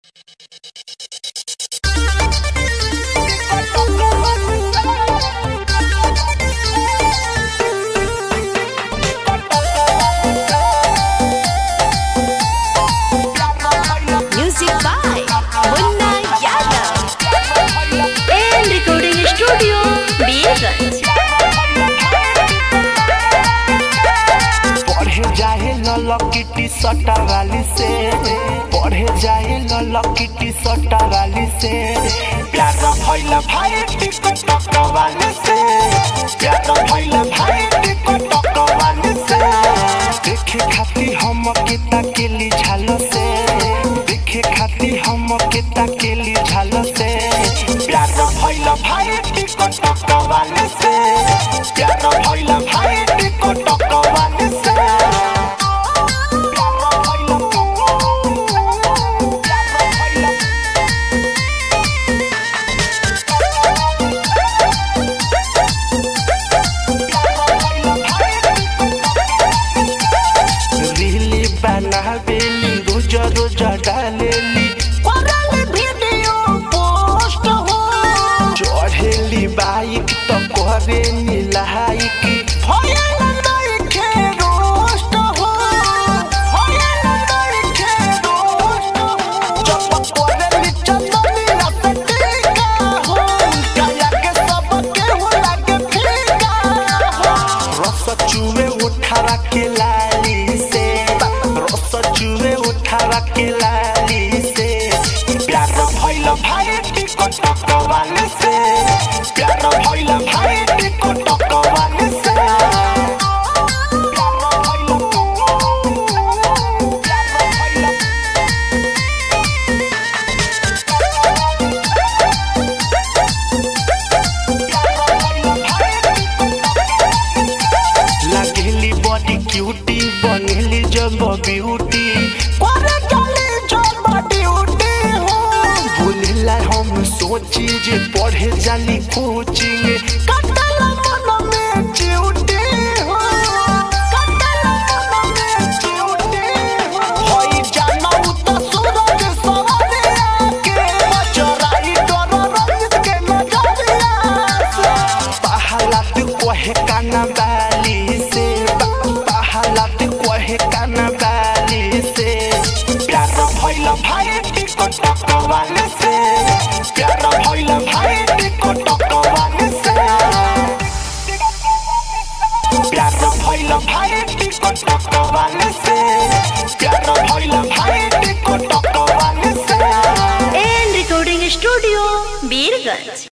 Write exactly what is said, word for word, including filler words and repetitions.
Music by Munna Yadav and recording studio Beerganj. पढ़े जाए ललकी टी शर्ट वाली से पढ़े जाए ललकी टी शर्ट वाली से प्यार भइल भाई टिकटक वाली से प्यार भइल भाई टिकटक वाली से देखे खाती हम किता केली झालो से देखे खाती हम किता केली झालो से प्यार भइल भाई टिकटक वाली से प्यार भइल भाई टिकटक वाली से रोज रोज डालेली वीडियो पोस्ट हो चढ़ेली बाइक तो करे लाइक भयल नइखे रोस्ट हो भयल नइखे रोस्ट हो जब कोरेली चंदनी रसटिका हो काया के सब के हो लागे फीका हो रस चुवे उठा के लाली से रस चुवे उठा के लाली से प्यार भइल भाई टिकटक वाली से प्यार भइल भाई टिकटक वाली से लगेली बॉडी क्यूटी बनेली जब ब्यूटी सोची जे पढ़े जाली कोचिंग कटला मन में ड्यूटी हो कटला मन में ड्यूटी हो होई जानू तो सूरज सवारे के चोराई डर रंग के नजरिया से पहला तू कोहे काना बाली से पहला तू कोहे काना बाली से प्यार भइल भाई टिकटक वाले से प्यार भइल भाई टिकटक वाली से प्यार भइल भाई टिकटक वाली से प्यार भइल भाई टिकटक वाली से And recording studio Beerganj.